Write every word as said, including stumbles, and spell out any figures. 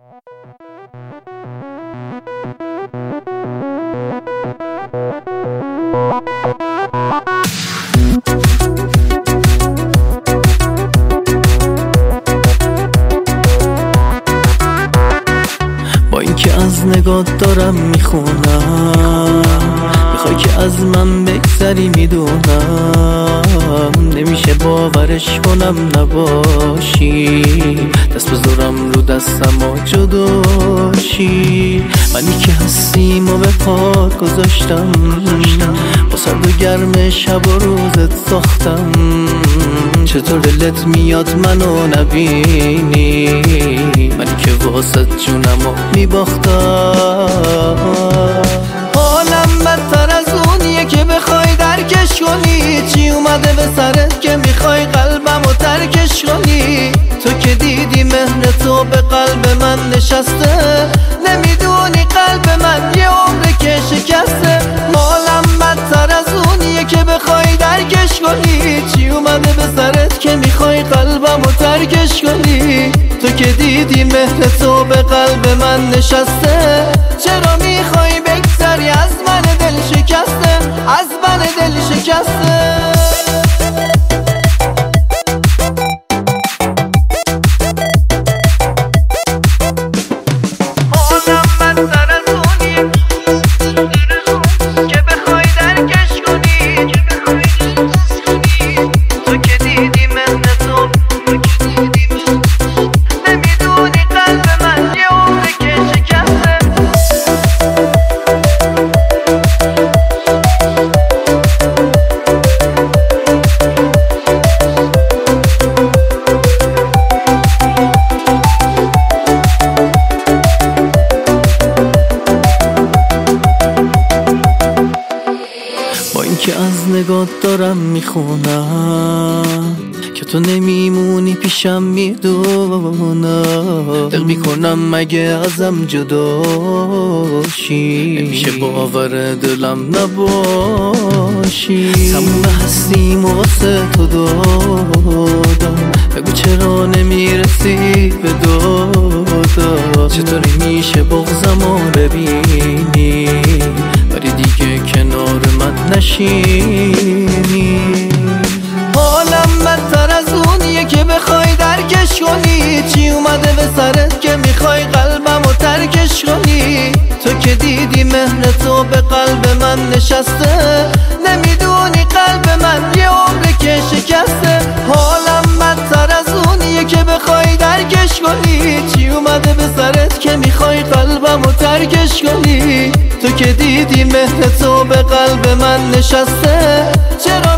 با اینکه از نگات دارم میخونم، میخوای که از من بگذری میدونم، نمیشه باورش کنم نباشی، دست بذارم رو دستم و جداشی. منی که هستیم و به پات گذاشتم، با سرد و گرم شب و روزت ساختم. چطور دلت میاد منو نبینی، منی که واسه جونمو میباختم. حالم بدتر از اونیه که بخوای درکش کنی، چی اومده به سرت که میخوای قلبمو ترکش کنی؟ تو که دیدی مهر تو به قلب من نشسته، نمیدونی قلب من یه عمره که شکسته. حالم بدتر از اونیه که بخوای درکش کنی، چی اومده به سرت که میخوای قلبمو ترکش کنی؟ تو که دیدی مهر تو به قلب من نشسته، چرا میخوای بگذری از من دل شکسته، از من دل شکسته؟ که از نگات دارم میخونم که تو نمیمونی پیشم، میدونم دق میکنم مگه ازم جداشی، نمیشه باور دلم نباشی. تموم هستیم و واسه تو دادم، بگو چرا نمیرسی به دادا؟ چطوری میشه بغضمو ببینی ولی دیگه کنار من نشینی؟ حالم بدتر از اونیه که بخوای درکش کنی، چی اومده به سرت که میخوای قلبمو ترکش کنی؟ تو که دیدی مهر تو به قلب من نشسته، نمیدونی قلب من یه عمره که شکسته. حالم بدتر از اونیه که بخوای درکش کنی، چی اومده به سرت که میخوای قلبمو ترکش کنی؟ تو که دیدی مهر تو به قلب من نشسته، چرا